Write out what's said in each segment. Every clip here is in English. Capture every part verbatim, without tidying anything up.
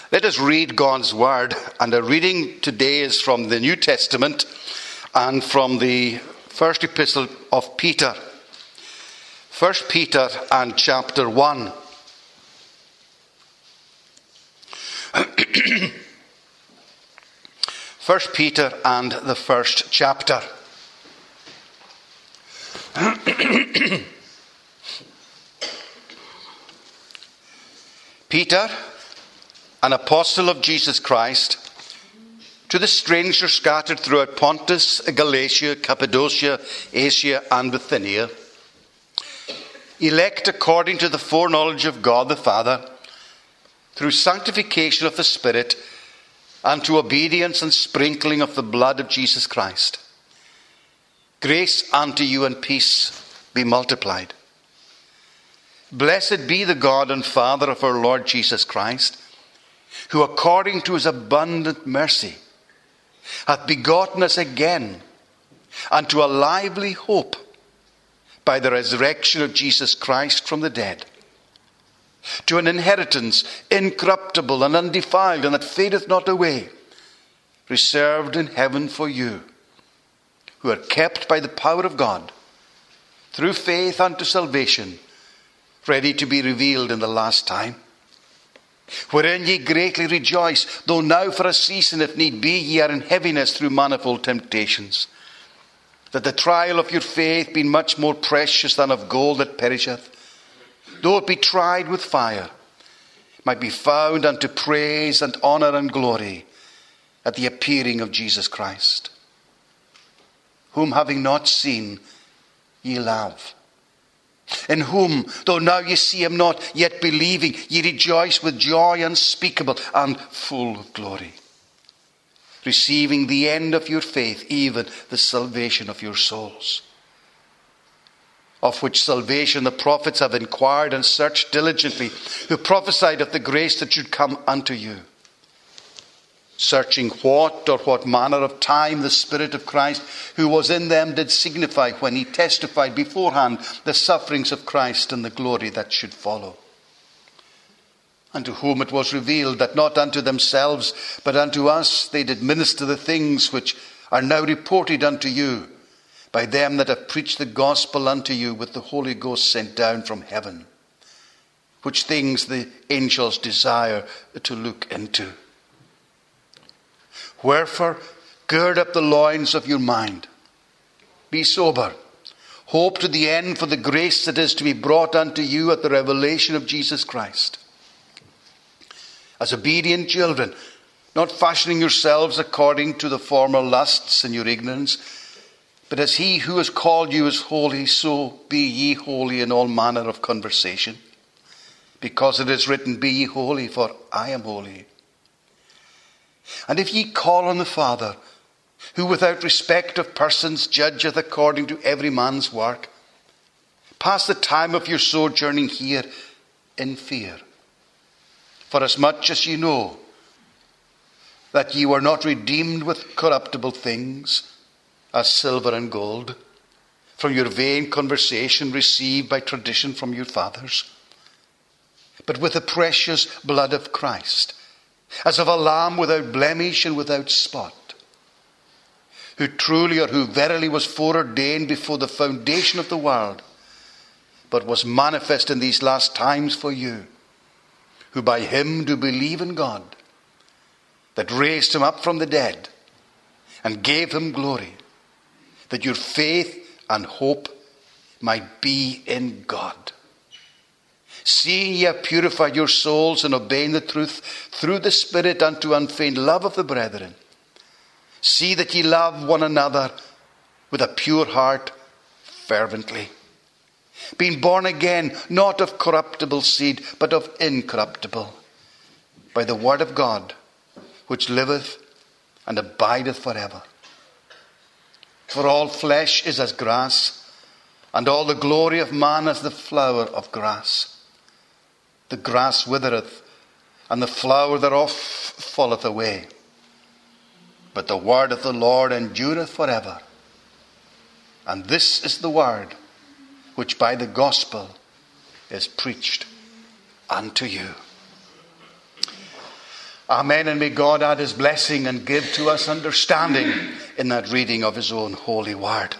Let us read God's word, and our reading today is from the New Testament and from the first epistle of Peter. First Peter and chapter one. First Peter and the first chapter. Peter, an apostle of Jesus Christ, to the strangers scattered throughout Pontus, Galatia, Cappadocia, Asia, and Bithynia, elect according to the foreknowledge of God the Father, through sanctification of the Spirit, and to obedience and sprinkling of the blood of Jesus Christ. Grace unto you and peace be multiplied. Blessed be the God and Father of our Lord Jesus Christ, who according to his abundant mercy hath begotten us again unto a lively hope by the resurrection of Jesus Christ from the dead, to an inheritance incorruptible and undefiled, and that fadeth not away, reserved in heaven for you, who are kept by the power of God, through faith unto salvation, ready to be revealed in the last time. Wherein ye greatly rejoice, though now for a season, if need be, ye are in heaviness through manifold temptations, that the trial of your faith, being much more precious than of gold that perisheth, though it be tried with fire, might be found unto praise and honour and glory at the appearing of Jesus Christ, whom having not seen, ye love, in whom, though now ye see him not, yet believing, ye rejoice with joy unspeakable and full of glory, receiving the end of your faith, even the salvation of your souls, of which salvation the prophets have inquired and searched diligently, who prophesied of the grace that should come unto you, searching what or what manner of time the Spirit of Christ, who was in them, did signify when he testified beforehand the sufferings of Christ and the glory that should follow. And to whom it was revealed that not unto themselves, but unto us they did minister the things which are now reported unto you by them that have preached the gospel unto you with the Holy Ghost sent down from heaven, which things the angels desire to look into. Wherefore, gird up the loins of your mind. Be sober. Hope to the end for the grace that is to be brought unto you at the revelation of Jesus Christ. As obedient children, not fashioning yourselves according to the former lusts in your ignorance, but as he who has called you is holy, so be ye holy in all manner of conversation. Because it is written, be ye holy, for I am holy. And if ye call on the Father, who without respect of persons judgeth according to every man's work, pass the time of your sojourning here in fear. For as much as ye know that ye were not redeemed with corruptible things, as silver and gold, from your vain conversation received by tradition from your fathers, but with the precious blood of Christ, as of a lamb without blemish and without spot, who truly or who verily was foreordained before the foundation of the world, but was manifest in these last times for you, who by him do believe in God, that raised him up from the dead, and gave him glory, that your faith and hope might be in God. Seeing ye have purified your souls in obeying the truth through the Spirit unto unfeigned love of the brethren, see that ye love one another with a pure heart fervently, being born again, not of corruptible seed, but of incorruptible, by the word of God, which liveth and abideth forever. For all flesh is as grass, and all the glory of man as the flower of grass. The grass withereth, and the flower thereof falleth away. But the word of the Lord endureth forever. And this is the word which by the gospel is preached unto you. Amen, and may God add his blessing and give to us understanding in that reading of his own holy word.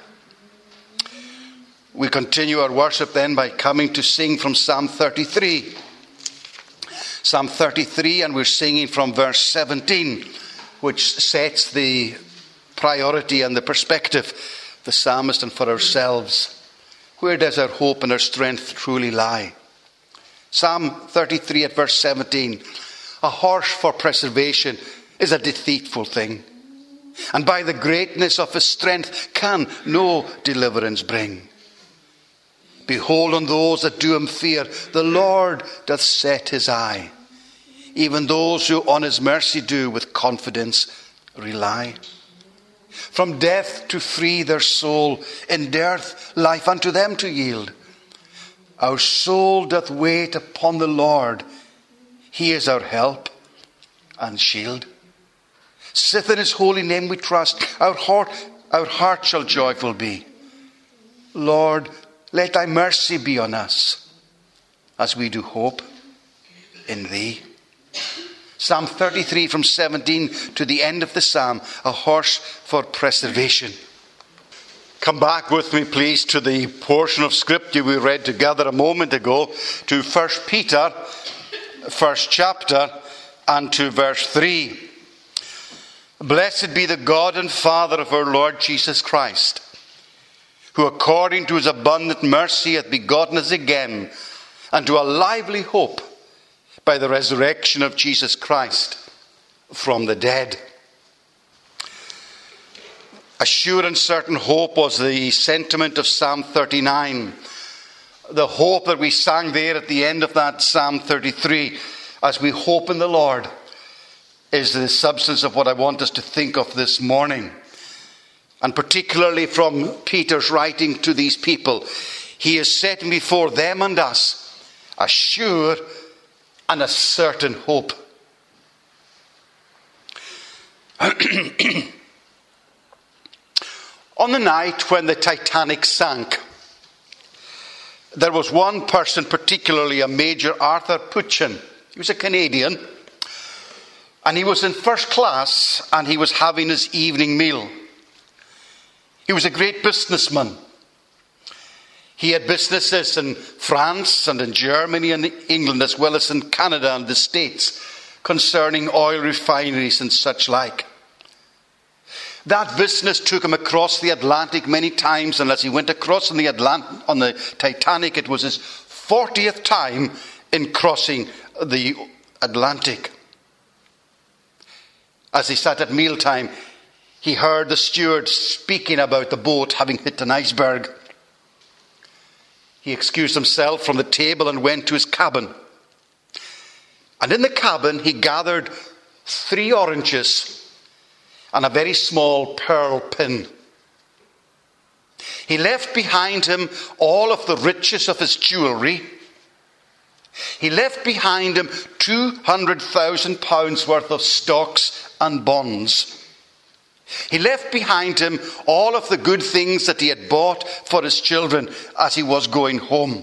We continue our worship then by coming to sing from Psalm thirty-three. Psalm thirty-three, and we're singing from verse seventeen, which sets the priority and the perspective, the psalmist and for ourselves. Where does our hope and our strength truly lie? Psalm thirty-three at verse seventeen. A horse for preservation is a deceitful thing, and by the greatness of his strength can no deliverance bring. Behold on those that do him fear, the Lord doth set his eye, even those who on his mercy do with confidence rely. From death to free their soul, in dearth life unto them to yield. Our soul doth wait upon the Lord, he is our help and shield. Sith in his holy name we trust, our heart, our heart shall joyful be. Lord, let thy mercy be on us, as we do hope in thee. Psalm thirty-three from seventeen to the end of the psalm, a horse for preservation. Come back with me, please, to the portion of scripture we read together a moment ago, to First Peter, first chapter, and to verse three. Blessed be the God and Father of our Lord Jesus Christ, who according to his abundant mercy hath begotten us again unto a lively hope by the resurrection of Jesus Christ from the dead. A sure and certain hope was the sentiment of Psalm thirty-nine. The hope that we sang there at the end of that Psalm thirty-three, as we hope in the Lord, is the substance of what I want us to think of this morning. And particularly from Peter's writing to these people, he is setting before them and us a sure and a certain hope. On the night when the Titanic sank, there was one person, particularly a Major Arthur Putchin. He was a Canadian, and he was in first class, and he was having his evening meal. He was a great businessman. He had businesses in France and in Germany and England, as well as in Canada and the States, concerning oil refineries and such like. That business took him across the Atlantic many times, and as he went across on the Atlant- on the Titanic, it was his fortieth time in crossing the Atlantic. As he sat at mealtime, he heard the steward speaking about the boat having hit an iceberg. He excused himself from the table and went to his cabin. And in the cabin, he gathered three oranges and a very small pearl pin. He left behind him all of the riches of his jewellery. He left behind him two hundred thousand pounds worth of stocks and bonds. He left behind him all of the good things that he had bought for his children as he was going home.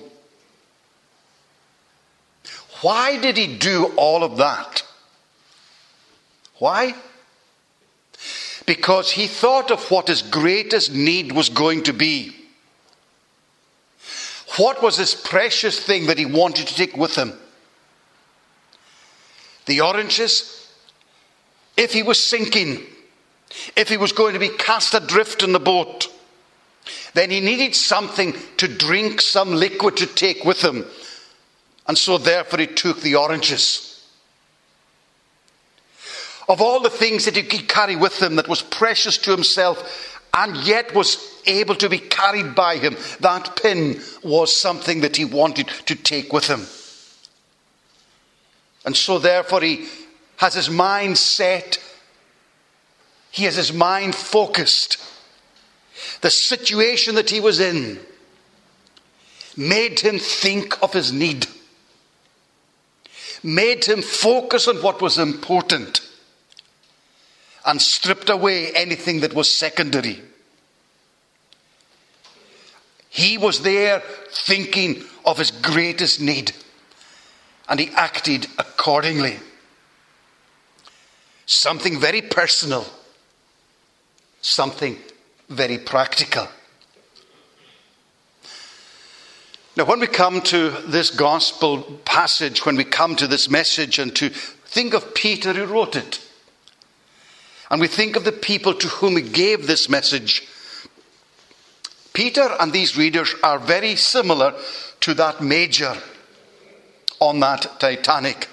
Why did he do all of that? Why? Because he thought of what his greatest need was going to be. What was this precious thing that he wanted to take with him? The oranges, if he was sinking, if he was going to be cast adrift in the boat, then he needed something to drink, some liquid to take with him. And so therefore he took the oranges. Of all the things that he could carry with him that was precious to himself and yet was able to be carried by him, that pin was something that he wanted to take with him. And so therefore he has his mind set. He has his mind focused. The situation that he was in made him think of his need, made him focus on what was important, and stripped away anything that was secondary. He was there thinking of his greatest need, and he acted accordingly. something very personal, something very practical. Now, when we come to this gospel passage, when we come to this message and to think of Peter who wrote it, and we think of the people to whom he gave this message, Peter and these readers are very similar to that major on that Titanic.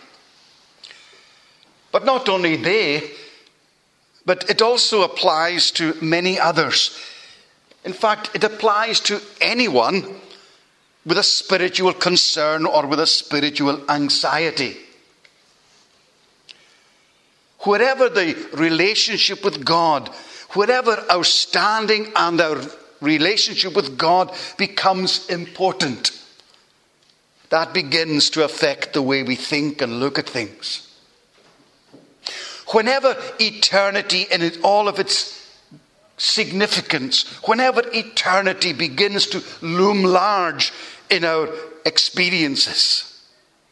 But not only they, but it also applies to many others. In fact, it applies to anyone with a spiritual concern or with a spiritual anxiety. Wherever the relationship with God, wherever our standing and our relationship with God becomes important, that begins to affect the way we think and look at things. Whenever eternity in all of its significance, whenever eternity begins to loom large in our experiences,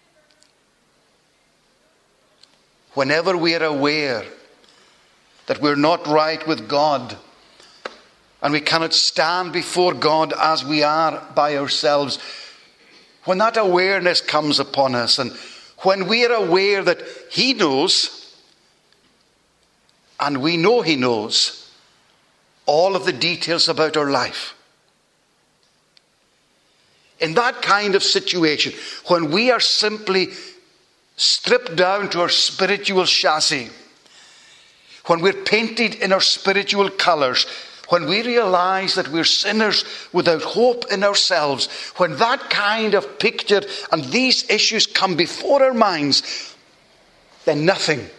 whenever we are aware that we're not right with God and we cannot stand before God as we are by ourselves, when that awareness comes upon us and when we are aware that He knows and we know He knows all of the details about our life, in that kind of situation, when we are simply stripped down to our spiritual chassis, when we're painted in our spiritual colours, when we realize that we're sinners without hope in ourselves, when that kind of picture and these issues come before our minds, then nothing,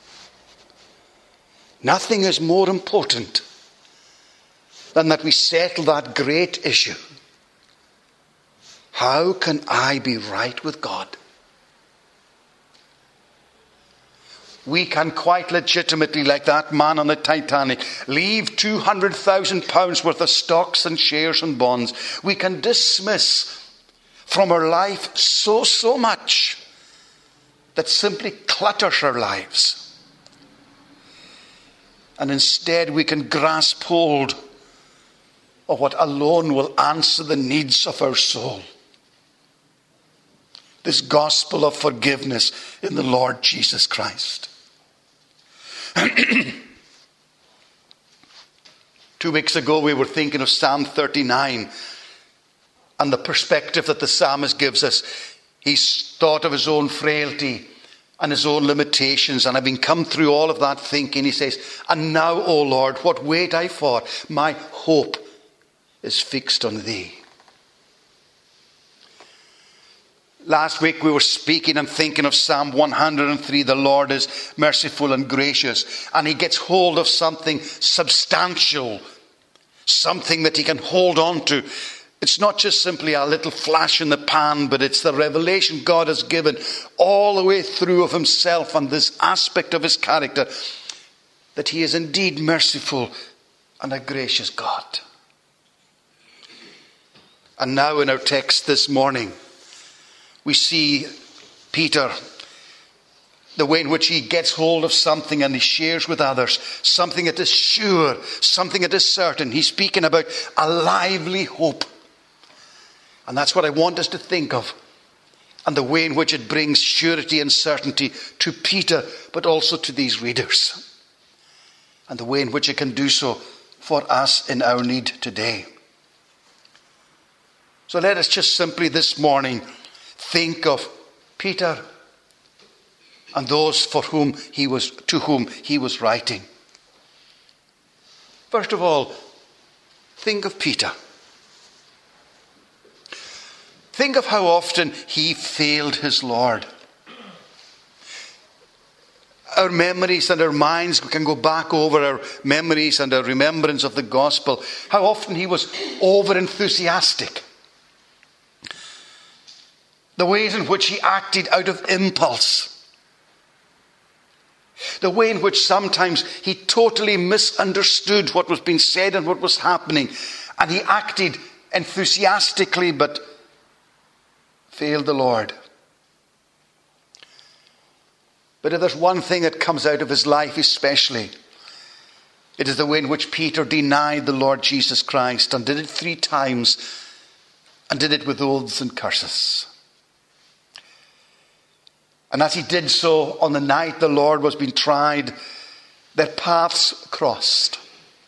nothing is more important than that we settle that great issue. How can I be right with God? We can quite legitimately, like that man on the Titanic, leave two hundred thousand pounds worth of stocks and shares and bonds. We can dismiss from our life so, so much that simply clutters our lives. And instead we can grasp hold of what alone will answer the needs of our soul. This gospel of forgiveness in the Lord Jesus Christ. Two weeks ago we were thinking of Psalm thirty-nine and the perspective that the psalmist gives us. He's thought of his own frailty and his own limitations, and having come through all of that thinking, he says, "And now, O Lord, what wait I for? My hope is fixed on Thee." Last week we were speaking and thinking of Psalm one hundred three. The Lord is merciful and gracious. And He gets hold of something substantial. Something that He can hold on to. It's not just simply a little flash in the pan, but it's the revelation God has given all the way through of Himself and this aspect of His character. That He is indeed merciful and a gracious God. And now in our text this morning, we see Peter, the way in which he gets hold of something and he shares with others, something that is sure, something that is certain. He's speaking about a lively hope. And that's what I want us to think of. And the way in which it brings surety and certainty to Peter, but also to these readers. And the way in which it can do so for us in our need today. So let us just simply this morning think of Peter and those for whom he was, to whom he was writing. First of all, think of Peter. Think of how often he failed his Lord. Our memories and our minds, we can go back over our memories and our remembrance of the gospel. How often he was over-enthusiastic. The ways in which he acted out of impulse. The way in which sometimes he totally misunderstood what was being said and what was happening. And he acted enthusiastically but failed the Lord. But if there's one thing that comes out of his life especially, it is the way in which Peter denied the Lord Jesus Christ, and did it three times, and did it with oaths and curses. And as he did so on the night the Lord was being tried, their paths crossed.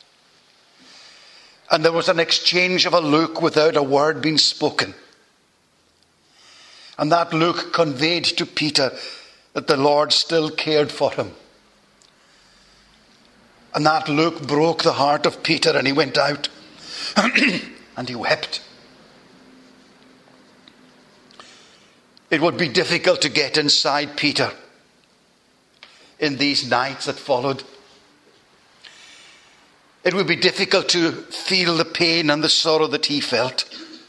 And there was an exchange of a look without a word being spoken. And that look conveyed to Peter that the Lord still cared for him. And that look broke the heart of Peter, and he went out and he wept. It would be difficult to get inside Peter in these nights that followed. It would be difficult to feel the pain and the sorrow that he felt.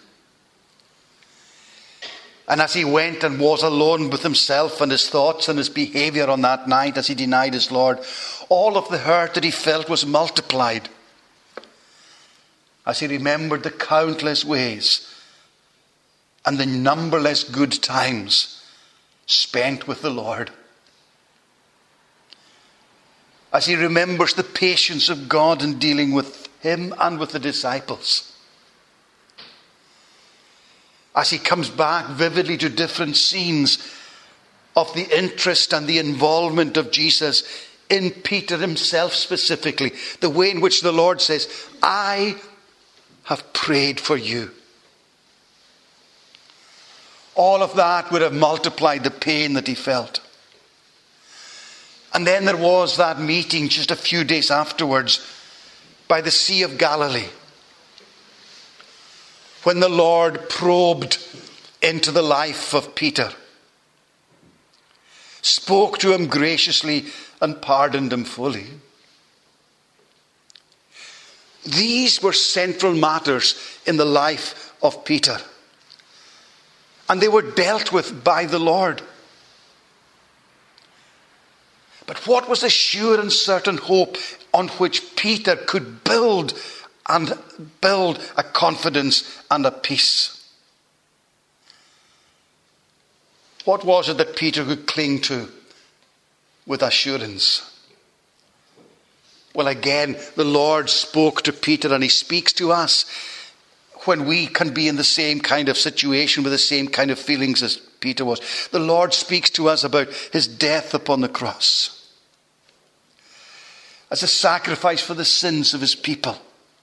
And as he went and was alone with himself and his thoughts and his behavior on that night as he denied his Lord, all of the hurt that he felt was multiplied as he remembered the countless ways and the numberless good times spent with the Lord. As he remembers the patience of God in dealing with him and with the disciples. As he comes back vividly to different scenes of the interest and the involvement of Jesus in Peter himself specifically. The way in which the Lord says, I have prayed for you. All of that would have multiplied the pain that he felt. And then there was that meeting just a few days afterwards by the Sea of Galilee, when the Lord probed into the life of Peter, spoke to him graciously and pardoned him fully. These were central matters in the life of Peter, and they were dealt with by the Lord. But what was the sure and certain hope on which Peter could build and build a confidence and a peace? What was it that Peter could cling to with assurance? Well, again, the Lord spoke to Peter, and he speaks to us when we can be in the same kind of situation with the same kind of feelings as Peter was. The Lord speaks to us about his death upon the cross as a sacrifice for the sins of his people.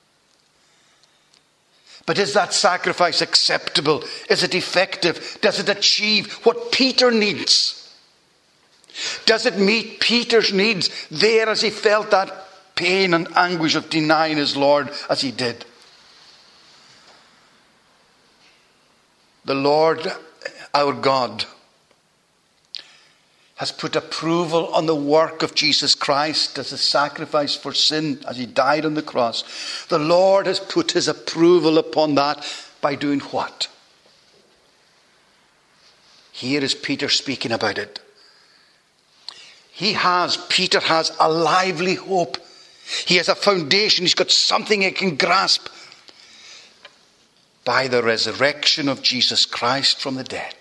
But is that sacrifice acceptable? Is it effective? Does it achieve what Peter needs? Does it meet Peter's needs there as he felt that pain and anguish of denying his Lord as he did? The Lord, our God, has put approval on the work of Jesus Christ as a sacrifice for sin as he died on the cross. The Lord has put his approval upon that by doing what? Here is Peter speaking about it. He has, Peter has a lively hope. He has a foundation. He's got something he can grasp. By the resurrection of Jesus Christ from the dead.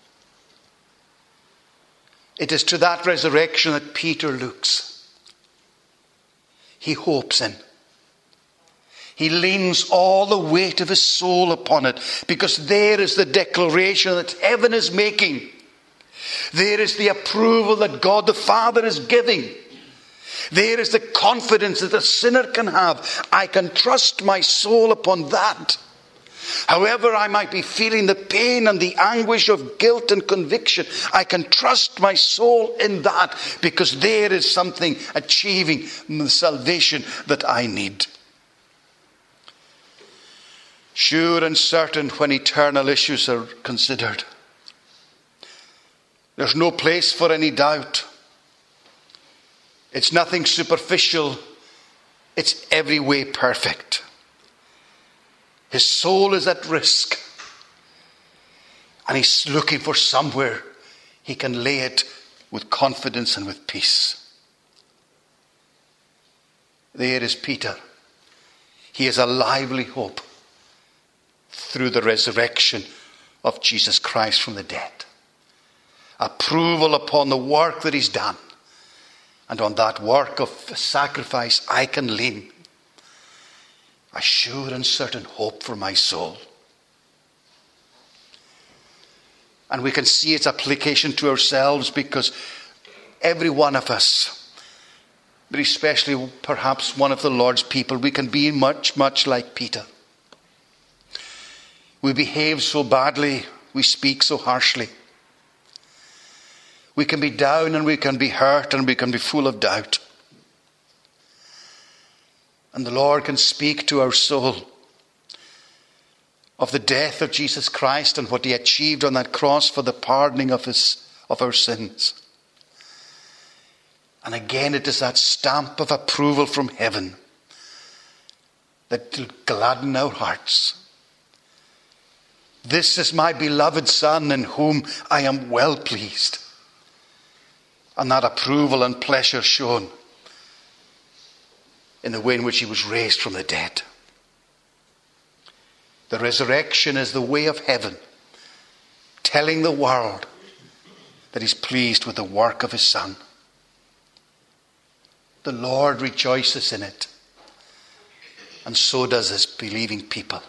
It is to that resurrection that Peter looks. He hopes in. He leans all the weight of his soul upon it, because there is the declaration that heaven is making. There is the approval that God the Father is giving. There is the confidence that a sinner can have. I can trust my soul upon that. However I might be feeling the pain and the anguish of guilt and conviction, I can trust my soul in that, because there is something achieving the salvation that I need. Sure and certain when eternal issues are considered. There's no place for any doubt. It's nothing superficial. It's every way perfect. His soul is at risk. And he's looking for somewhere he can lay it with confidence and with peace. There is Peter. He has a lively hope through the resurrection of Jesus Christ from the dead. approval upon the work that he's done. And on that work of sacrifice I can lean. A sure and certain hope for my soul. And we can see its application to ourselves, because every one of us, but especially perhaps one of the Lord's people, we can be much, much like Peter. We behave so badly, we speak so harshly. We can be down and we can be hurt and we can be full of doubt. And the Lord can speak to our soul of the death of Jesus Christ and what he achieved on that cross for the pardoning of his of our sins. And again, it is that stamp of approval from heaven that will gladden our hearts. This is my beloved Son, in whom I am well pleased. And that approval and pleasure shown in the way in which he was raised from the dead. The resurrection is the way of heaven, telling the world that he's pleased with the work of his Son. The Lord rejoices in it, and so does his believing people.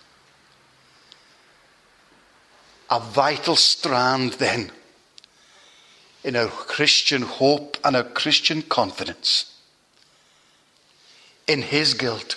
A vital strand, then, in our Christian hope and our Christian confidence in his guilt,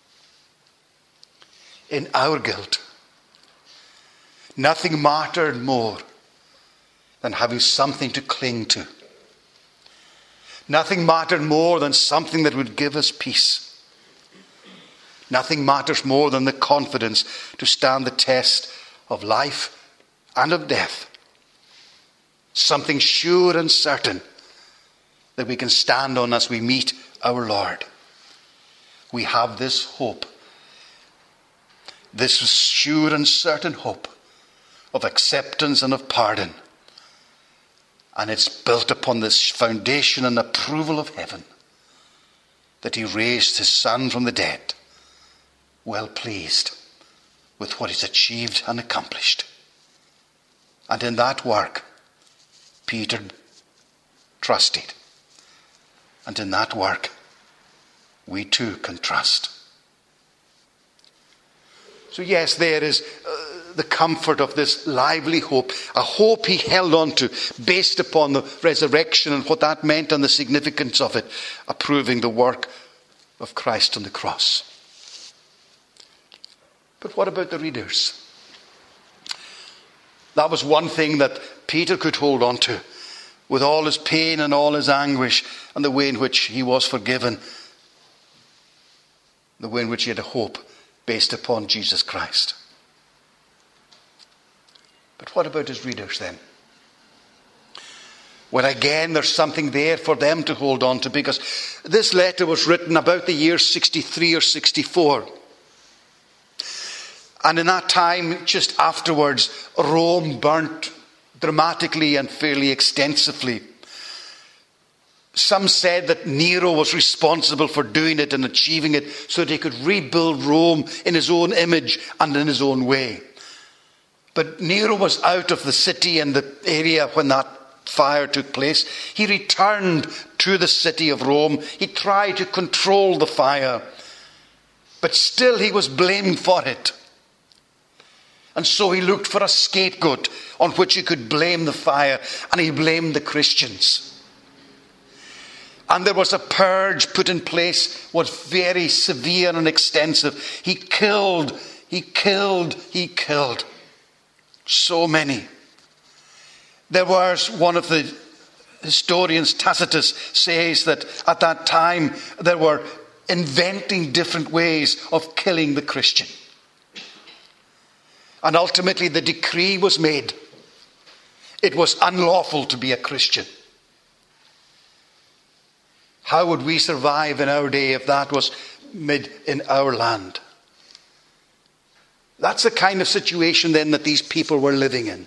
in our guilt. Nothing mattered more than having something to cling to. Nothing mattered more than something that would give us peace. Nothing matters more than the confidence to stand the test of life and of death. Something sure and certain that we can stand on as we meet our Lord. We have this hope, this sure and certain hope of acceptance and of pardon. And it's built upon this foundation and approval of heaven, that he raised his Son from the dead, well pleased with what he's achieved and accomplished. And in that work, Peter trusted. And in that work, we too can trust. So yes, there is uh, the comfort of this lively hope, a hope he held on to based upon the resurrection and what that meant and the significance of it, approving the work of Christ on the cross. But what about the readers? That was one thing that Peter could hold on to, with all his pain and all his anguish and the way in which he was forgiven, the way in which he had a hope based upon Jesus Christ. But what about his readers then? Well, again, there's something there for them to hold on to, because this letter was written about the year sixty-three or sixty-four. And in that time, just afterwards, Rome burnt dramatically and fairly extensively. Some said that Nero was responsible for doing it and achieving it so that he could rebuild Rome in his own image and in his own way. But Nero was out of the city and the area when that fire took place. He returned to the city of Rome. He tried to control the fire, but still he was blamed for it. And so he looked for a scapegoat on which he could blame the fire, and he blamed the Christians. And there was a purge put in place, was very severe and extensive. He killed, he killed, he killed so many. There was one of the historians, Tacitus, says that at that time there were inventing different ways of killing the Christian. And ultimately the decree was made. It was unlawful to be a Christian. How would we survive in our day if that was made in our land? That's the kind of situation then that these people were living in.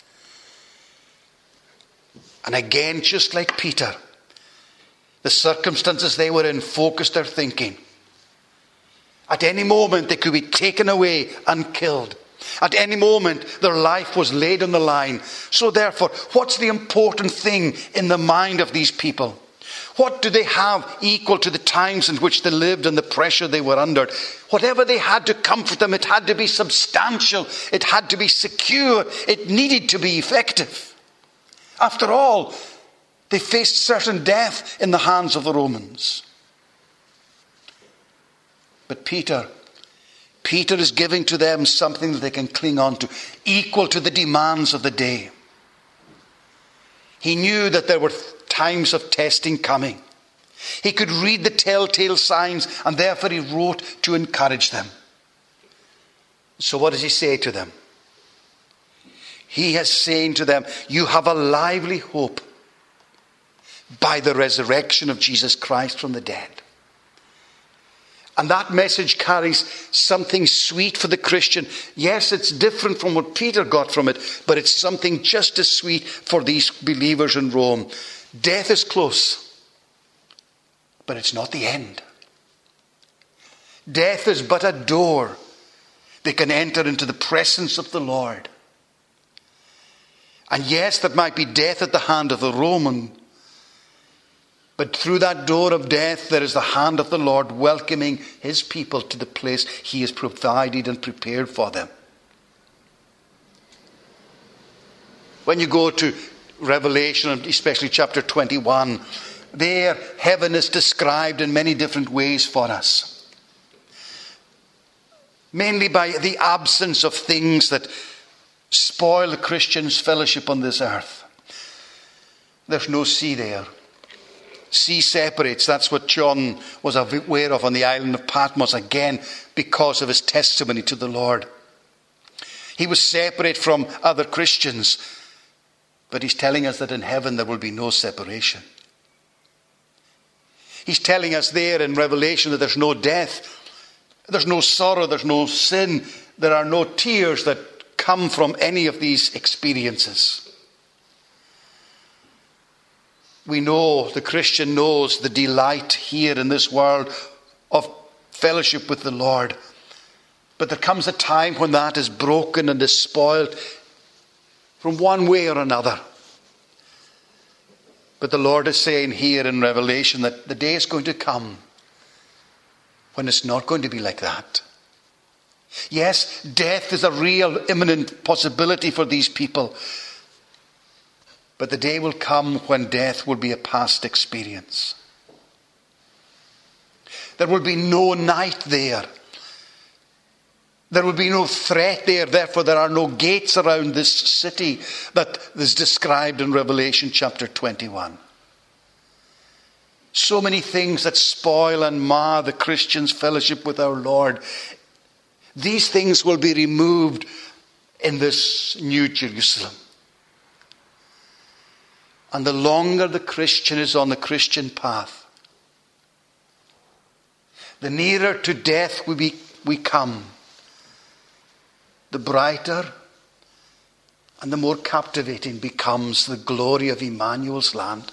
And again, just like Peter, the circumstances they were in focused their thinking. At any moment they could be taken away and killed. At any moment, their life was laid on the line. So therefore, what's the important thing in the mind of these people? What do they have equal to the times in which they lived and the pressure they were under? Whatever they had to comfort them, it had to be substantial. It had to be secure. It needed to be effective. After all, they faced certain death in the hands of the Romans. But Peter, Peter is giving to them something that they can cling on to, equal to the demands of the day. He knew that there were times of testing coming. He could read the telltale signs, and therefore he wrote to encourage them. So what does he say to them? He is saying to them, you have a lively hope by the resurrection of Jesus Christ from the dead. And that message carries something sweet for the Christian. Yes, it's different from what Peter got from it, but it's something just as sweet for these believers in Rome. Death is close, but it's not the end. Death is but a door they can enter into the presence of the Lord. And yes, that might be death at the hand of the Roman, but through that door of death, there is the hand of the Lord welcoming his people to the place he has provided and prepared for them. When you go to Revelation, especially chapter twenty-one, there heaven is described in many different ways for us. Mainly by the absence of things that spoil the Christian's fellowship on this earth. There's no sea there. Sea separates. That's what John was aware of on the island of Patmos, again because of his testimony to the Lord. He was separate from other Christians, but he's telling us that in heaven there will be no separation. He's telling us there in Revelation that there's no death, there's no sorrow, there's no sin, there are no tears that come from any of these experiences. We know, the Christian knows the delight here in this world of fellowship with the Lord. But there comes a time when that is broken and is spoiled from one way or another. But the Lord is saying here in Revelation that the day is going to come when it's not going to be like that. Yes, death is a real imminent possibility for these people. But the day will come when death will be a past experience. There will be no night there. There will be no threat there. Therefore, there are no gates around this city that is described in Revelation chapter twenty-one. So many things that spoil and mar the Christian's fellowship with our Lord. These things will be removed in this new Jerusalem. And the longer the Christian is on the Christian path, the nearer to death we, be, we come, the brighter and the more captivating becomes the glory of Emmanuel's land.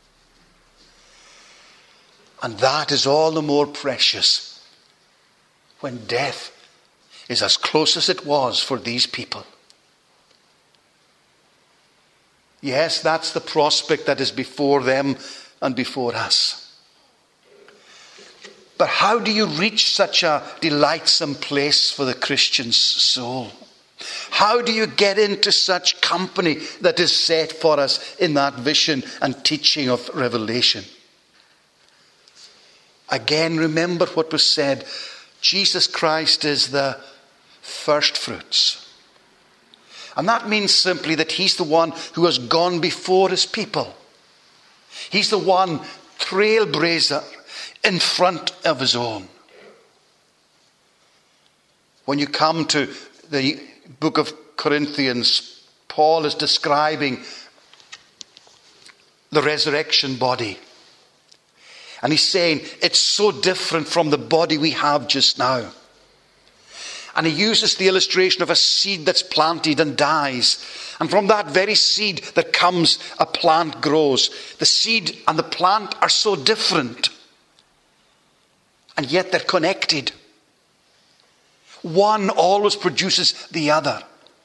And that is all the more precious when death is as close as it was for these people. Yes, that's the prospect that is before them and before us. But how do you reach such a delightsome place for the Christian's soul? How do you get into such company that is set for us in that vision and teaching of Revelation? Again, remember what was said. Jesus Christ is the first fruits. And that means simply that he's the one who has gone before his people. He's the one trailblazer in front of his own. When you come to the book of Corinthians, Paul is describing the resurrection body. And he's saying it's so different from the body we have just now. And he uses the illustration of a seed that's planted and dies. And from that very seed that comes, a plant grows. The seed and the plant are so different. And yet they're connected. One always produces the other.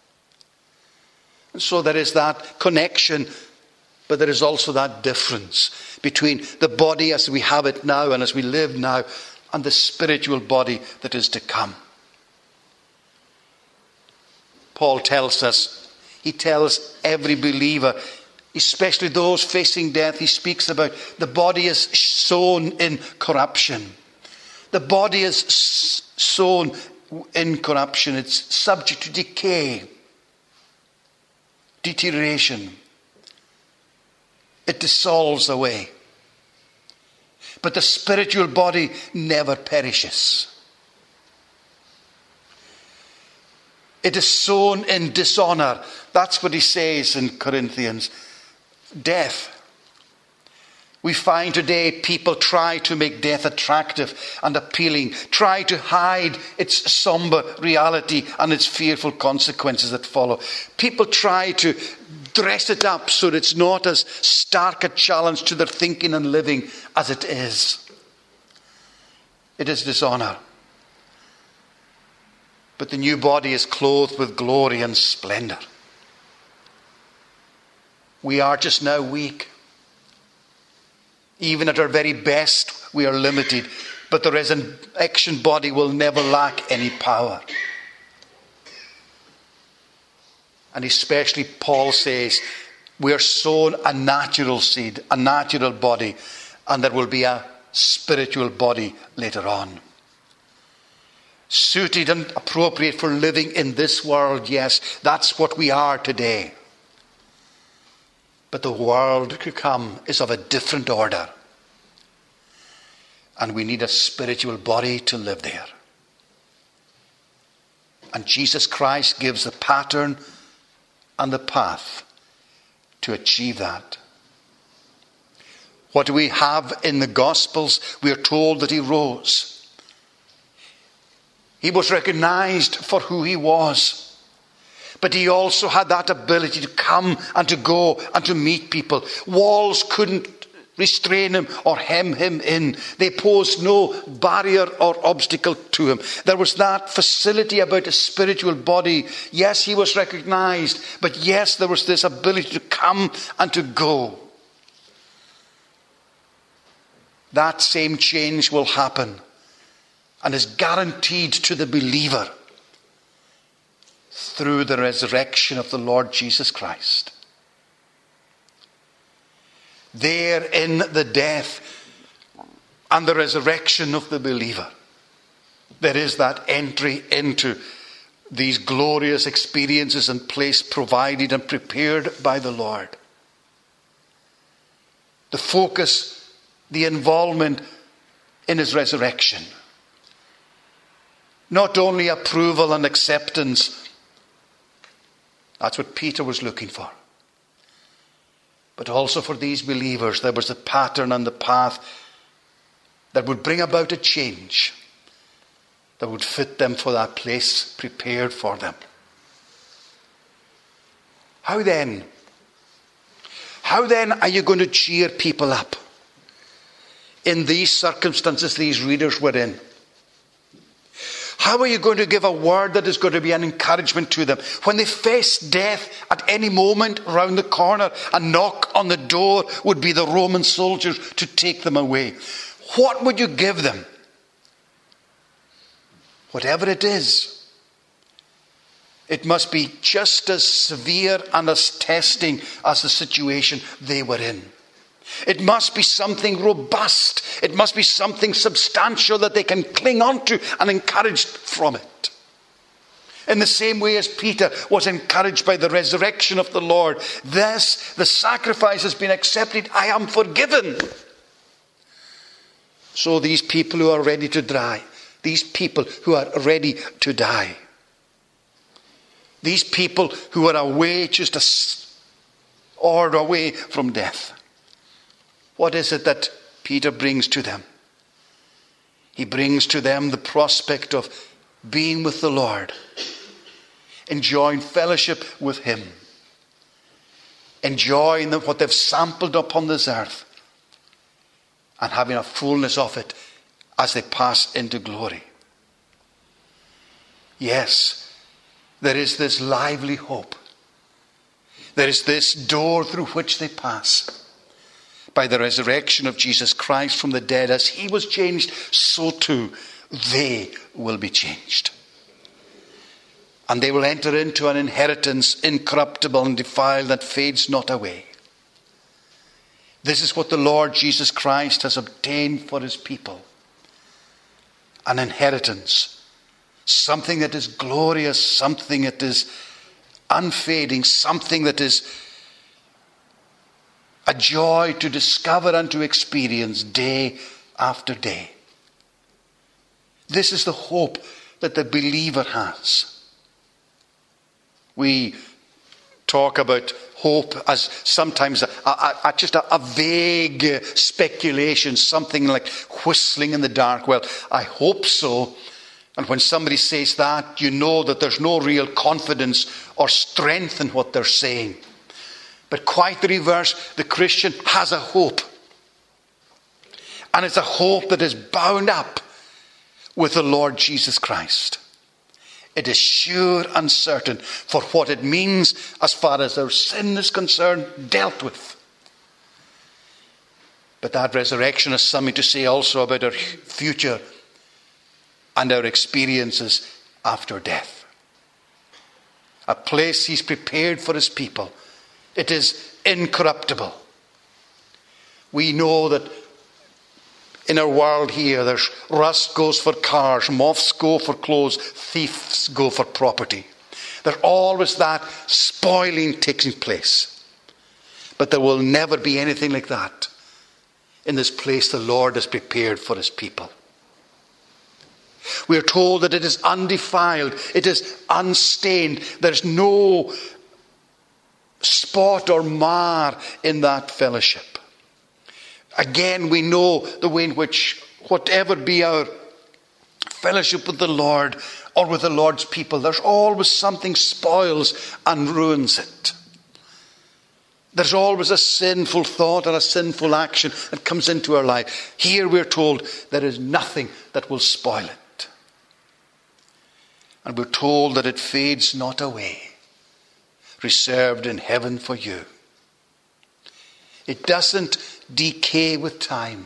And so there is that connection, but there is also that difference between the body as we have it now and as we live now, and the spiritual body that is to come. Paul tells us, he tells every believer, especially those facing death, he speaks about the body is sown in corruption. The body is sown in corruption. It's subject to decay, deterioration. It dissolves away. But the spiritual body never perishes. It is sown in dishonor. That's what he says in Corinthians. Death. We find today people try to make death attractive and appealing, try to hide its somber reality and its fearful consequences that follow. People try to dress it up so that it's not as stark a challenge to their thinking and living as it is. It is dishonor. But the new body is clothed with glory and splendor. We are just now weak. Even at our very best, we are limited. But the resurrection body will never lack any power. And especially Paul says, we are sown a natural seed, a natural body, and there will be a spiritual body later on. Suited and appropriate for living in this world, yes, that's what we are today. But the world to come is of a different order. And we need a spiritual body to live there. And Jesus Christ gives the pattern and the path to achieve that. What do we have in the Gospels? We are told that he rose. He was recognized for who he was. But he also had that ability to come and to go and to meet people. Walls couldn't restrain him or hem him in. They posed no barrier or obstacle to him. There was that facility about a spiritual body. Yes, he was recognized, but yes, there was this ability to come and to go. That same change will happen and is guaranteed to the believer through the resurrection of the Lord Jesus Christ. There in the death and the resurrection of the believer, there is that entry into these glorious experiences and place provided and prepared by the Lord. The focus, the involvement in his resurrection. Not only approval and acceptance. That's what Peter was looking for. But also for these believers, there was a pattern and the path that would bring about a change that would fit them for that place prepared for them. How then? How then are you going to cheer people up in these circumstances these readers were in? How are you going to give a word that is going to be an encouragement to them when they face death at any moment around the corner? A knock on the door would be the Roman soldiers to take them away. What would you give them? Whatever it is, it must be just as severe and as testing as the situation they were in. It must be something robust. It must be something substantial that they can cling on to and encouraged from it. In the same way as Peter was encouraged by the resurrection of the Lord, this, the sacrifice has been accepted. I am forgiven. So these people who are ready to die, these people who are ready to die, these people who are away just a or away from death. What is it that Peter brings to them? He brings to them the prospect of being with the Lord, enjoying fellowship with him, enjoying what they've sampled upon this earth, and having a fullness of it as they pass into glory. Yes, there is this lively hope. There is this door through which they pass. By the resurrection of Jesus Christ from the dead, as he was changed, so too they will be changed. And they will enter into an inheritance incorruptible and defiled that fades not away. This is what the Lord Jesus Christ has obtained for his people. An inheritance. Something that is glorious, something that is unfading, something that is a joy to discover and to experience day after day. This is the hope that the believer has. We talk about hope as sometimes a, a, a, just a, a vague speculation, something like whistling in the dark. Well, I hope so. And when somebody says that, you know that there's no real confidence or strength in what they're saying. But quite the reverse, the Christian has a hope. And it's a hope that is bound up with the Lord Jesus Christ. It is sure and certain for what it means as far as our sin is concerned, dealt with. But that resurrection has something to say also about our future and our experiences after death. A place he's prepared for his people. It is incorruptible. We know that in our world here, there's rust goes for cars, moths go for clothes, thieves go for property. There's always that spoiling taking place. But there will never be anything like that in this place the Lord has prepared for his people. We are told that it is undefiled, it is unstained. There's no spot or mar in that fellowship. Again, we know the way in which, whatever be our fellowship with the Lord or with the Lord's people, there's always something spoils and ruins it. There's always a sinful thought or a sinful action that comes into our life. Here we're told there is nothing that will spoil it. And we're told that it fades not away, reserved in heaven for you. It doesn't decay with time.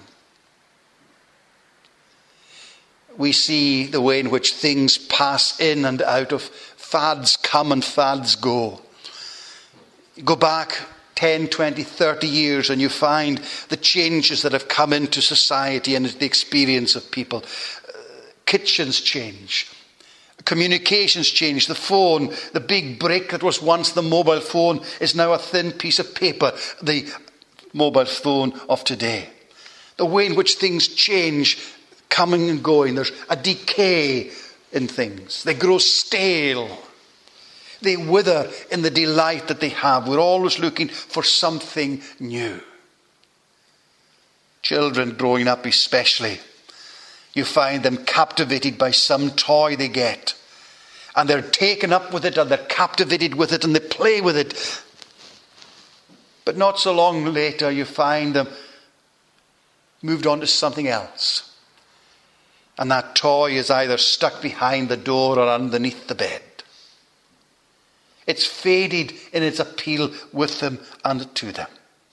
We see the way in which things pass in and out of, fads come and fads go. Go back ten, twenty, thirty years and you find the changes that have come into society and the experience of people. Uh, kitchens change. Communications change. The phone, the big brick that was once the mobile phone, is now a thin piece of paper. The mobile phone of today. The way in which things change, coming and going. There's a decay in things. They grow stale. They wither in the delight that they have. We're always looking for something new. Children growing up especially, you find them captivated by some toy they get. And they're taken up with it and they're captivated with it and they play with it. But not so long later you find them moved on to something else. And that toy is either stuck behind the door or underneath the bed. It's faded in its appeal with them and to them.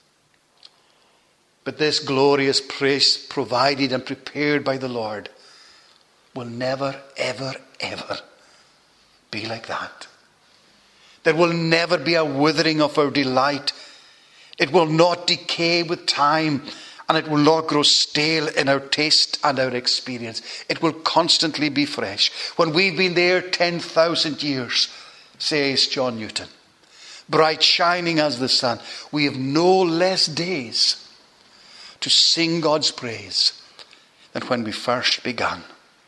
But this glorious place provided and prepared by the Lord will never, ever, ever be like that. There will never be a withering of our delight. It will not decay with time, and it will not grow stale in our taste and our experience. It will constantly be fresh. When we've been there ten thousand years, says John Newton, bright shining as the sun, we have no less days to sing God's praise than when we first began.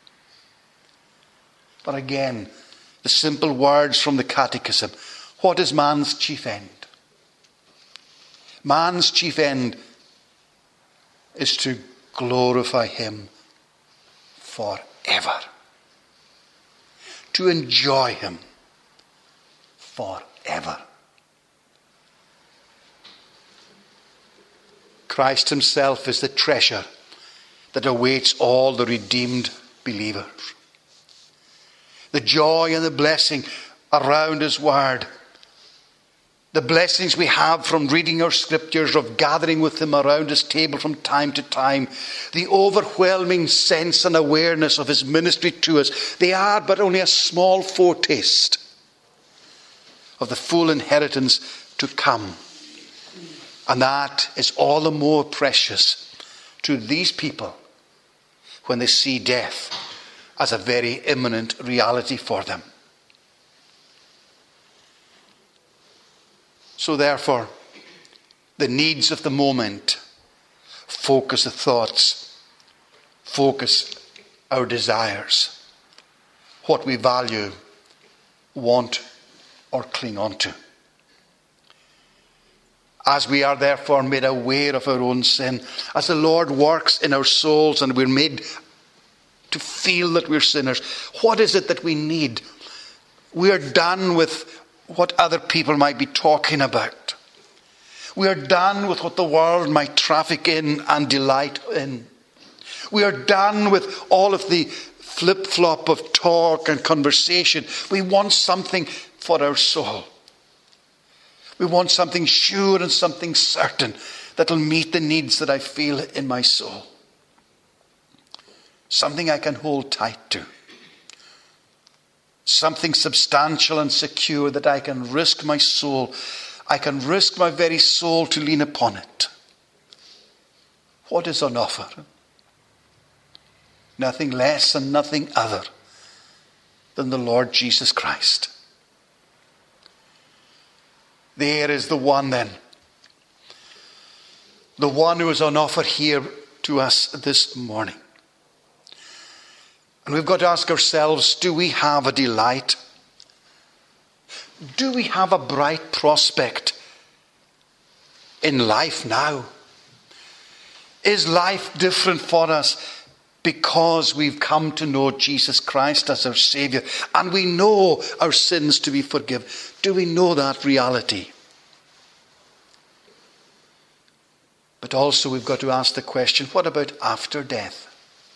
But again, the simple words from the Catechism. What is man's chief end? Man's chief end is to glorify him forever. To enjoy him forever. Christ himself is the treasure that awaits all the redeemed believers. the joy and the blessing around His Word. The blessings we have from reading our scriptures, of gathering with Him around His table from time to time. The overwhelming sense and awareness of His ministry to us. They are but only a small foretaste of the full inheritance to come. And that is all the more precious to these people when they see death as a very imminent reality for them. So therefore, the needs of the moment focus the thoughts, focus our desires, what we value, want, or cling on to. As we are therefore made aware of our own sin, as the Lord works in our souls and we're made to feel that we're sinners, what is it that we need? We are done with what other people might be talking about. We are done with what the world might traffic in and delight in. We are done with all of the flip-flop of talk and conversation. We want something for our soul. We want something sure and something certain that will meet the needs that I feel in my soul. Something I can hold tight to. Something substantial and secure that I can risk my soul. I can risk my very soul to lean upon it. What is on offer? Nothing less and nothing other than the Lord Jesus Christ. There is the one then. The one who is on offer here to us this morning. And we've got to ask ourselves, do we have a delight? Do we have a bright prospect in life now? Is life different for us because we've come to know Jesus Christ as our Saviour and we know our sins to be forgiven? Do we know that reality? But also we've got to ask the question, what about after death?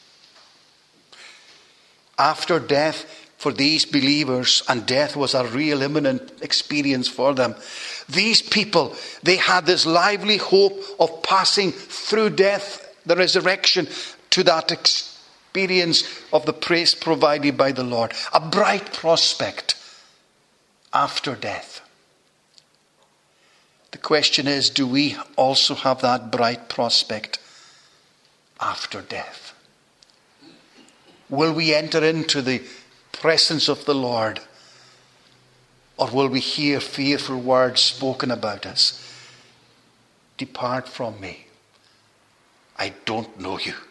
After death, for these believers, and death was a real imminent experience for them, these people, they had this lively hope of passing through death, the resurrection, to that experience of the praise provided by the Lord. A bright prospect after death. The question is, do we also have that bright prospect after death? Will we enter into the presence of the Lord? Or will we hear fearful words spoken about us? Depart from me. I don't know you.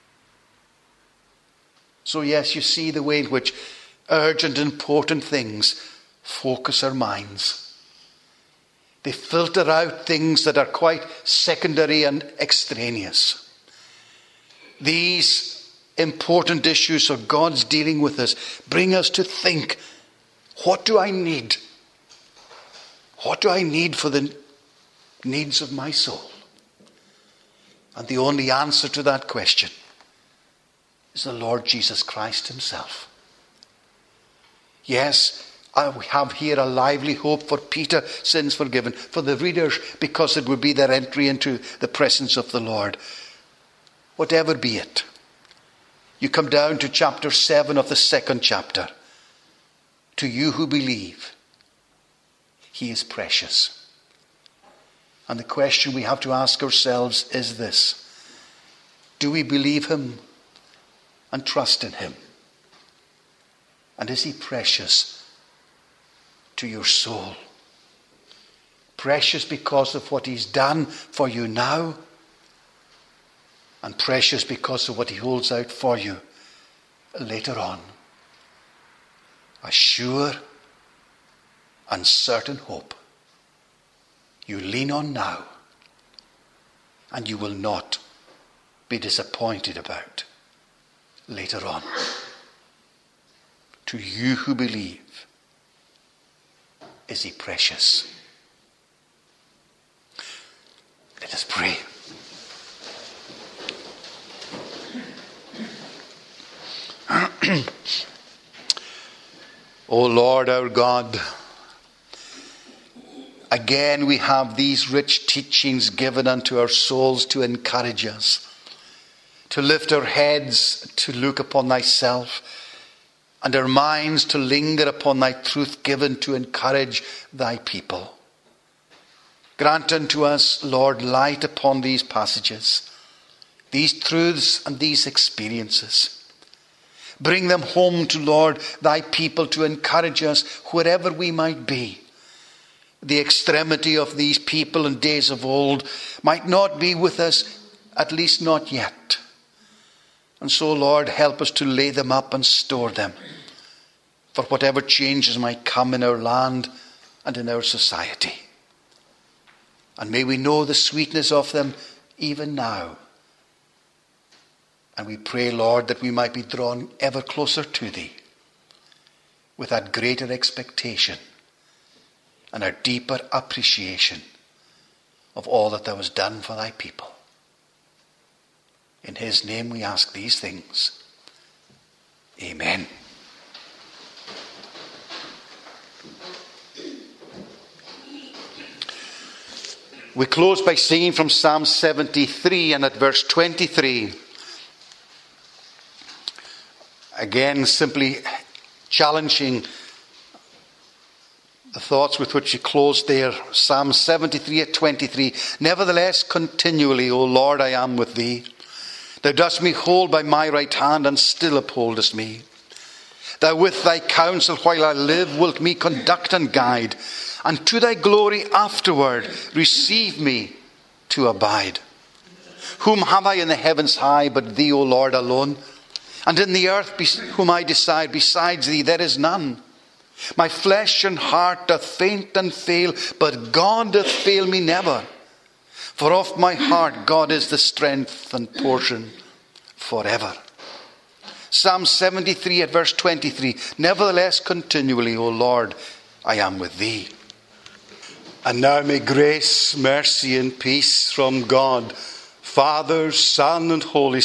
So yes, you see the way in which urgent, important things focus our minds. They filter out things that are quite secondary and extraneous. These important issues of God's dealing with us bring us to think, what do I need? What do I need for the needs of my soul? And the only answer to that question is the Lord Jesus Christ Himself. Yes, I have here a lively hope for Peter, sins forgiven, for the readers, because it would be their entry into the presence of the Lord. Whatever be it, you come down to chapter seven of the second chapter. To you who believe, He is precious. And the question we have to ask ourselves is this: do we believe Him and trust in Him? And is He precious to your soul? Precious because of what He's done for you now, and precious because of what He holds out for you later on. A sure and certain hope you lean on now, and you will not be disappointed about later on. To you who believe, is He precious? Let us pray. O Lord our God, again we have these rich teachings given unto our souls to encourage us, to lift our heads to look upon thyself, and our minds to linger upon thy truth given to encourage thy people. Grant unto us, Lord, light upon these passages, these truths and these experiences. Bring them home to, Lord, thy people to encourage us wherever we might be. The extremity of these people in days of old might not be with us, at least not yet. And so, Lord, help us to lay them up and store them for whatever changes might come in our land and in our society. And may we know the sweetness of them even now. And we pray, Lord, that we might be drawn ever closer to thee with that greater expectation and our deeper appreciation of all that thou hast done for thy people. In his name we ask these things. Amen. We close by singing from Psalm seventy-three, and at verse twenty-three, again simply challenging the thoughts with which you closed there. Psalm seventy-three at twenty-three. Nevertheless, continually, O Lord, I am with thee. Thou dost me hold by my right hand, and still upholdest me. Thou with thy counsel while I live wilt me conduct and guide, and to thy glory afterward receive me to abide. Whom have I in the heavens high but thee, O Lord, alone? And in the earth whom I desire besides thee there is none. My flesh and heart doth faint and fail, but God doth fail me never. For of my heart God is the strength and portion forever. Psalm seventy-three at verse twenty-three. Nevertheless, continually, O Lord, I am with thee. And now may grace, mercy, and peace from God, Father, Son, and Holy